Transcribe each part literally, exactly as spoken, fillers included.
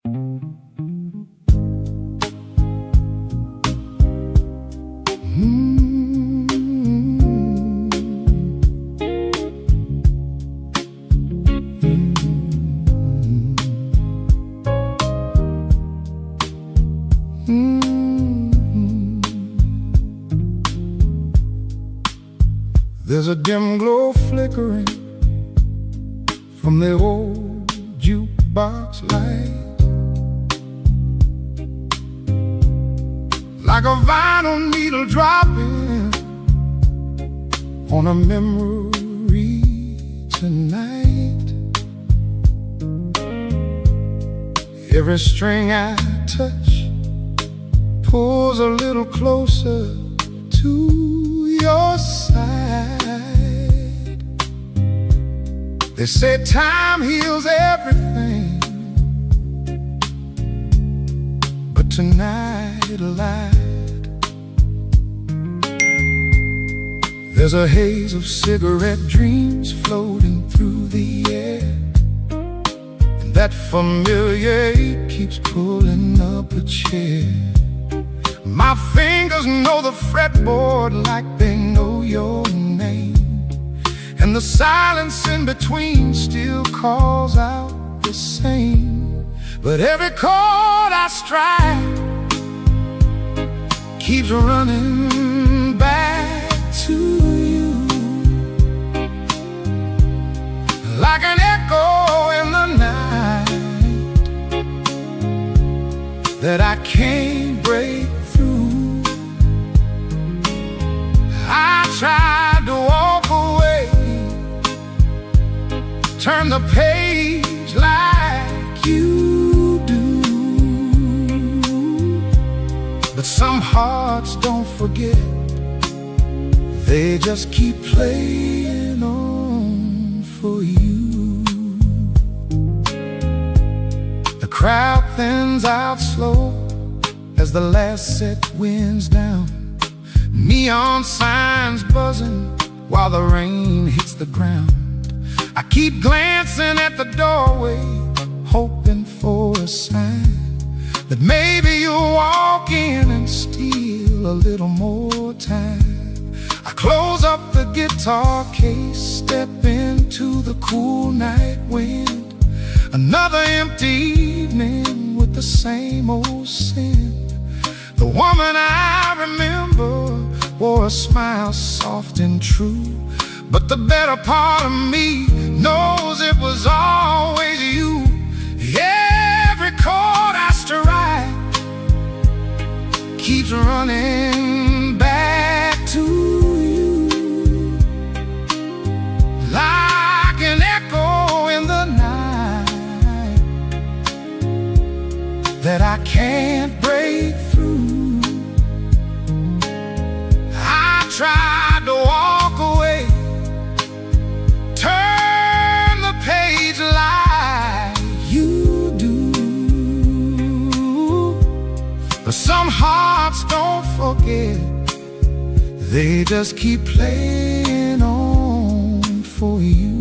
There's a dim glow flickering from the old jukebox light, like a vinyl needle dropping on a memory tonight. Every string I touch pulls a little closer to your side. They say time heals everything, but tonight it lied. There's a haze of cigarette dreams floating through the air, and that familiar ache keeps pulling up a chair. My fingers know the fretboard like they know your name, and the silence in between still calls out the same. But every chord I strike keeps running back to you, like an echo in the night that I can't break through. I tried to walk away, turn the page like you do, but some hearts don't forget, they just keep playing on for you. The crowd thins out slow as the last set winds down, neon signs buzzing while the rain hits the ground. I keep glancing at the doorway, hoping for a sign that maybe you'll walk in and steal a little more time. I close up the guitar case, step into the cool night wind. Another empty evening with the same old sin. The woman I remember wore a smile soft and true, but the better part of me knows it was always you. Every chord I strike keeps running back to you, like an echo in the night that I can't break through. I tried to walk away, turn the page like you do, but some hearts don't forget, they just keep playing on for you.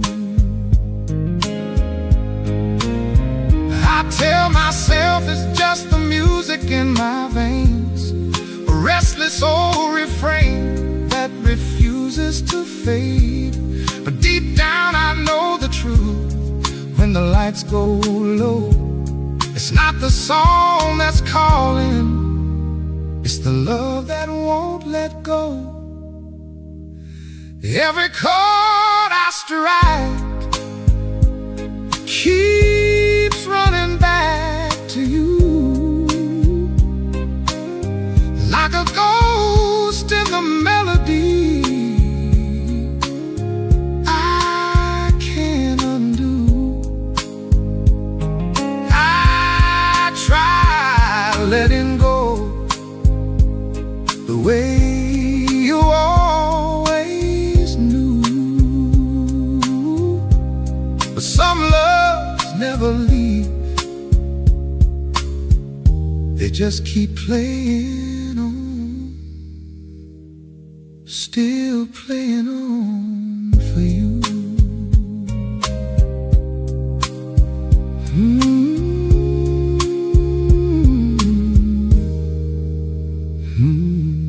I tell myself it's just the music in my veins, a restless old refrain that refuses to fade. But deep down I know the truth, when the lights go low, it's not the song that's calling, it's the love that won't let go. Every chord I strike keeps running back to you, like a ghost in the melody I can't undo. I try letting go the way you always knew, but some loves never leave, they just keep playing on, still playing on for you. Mm-hmm. Mm.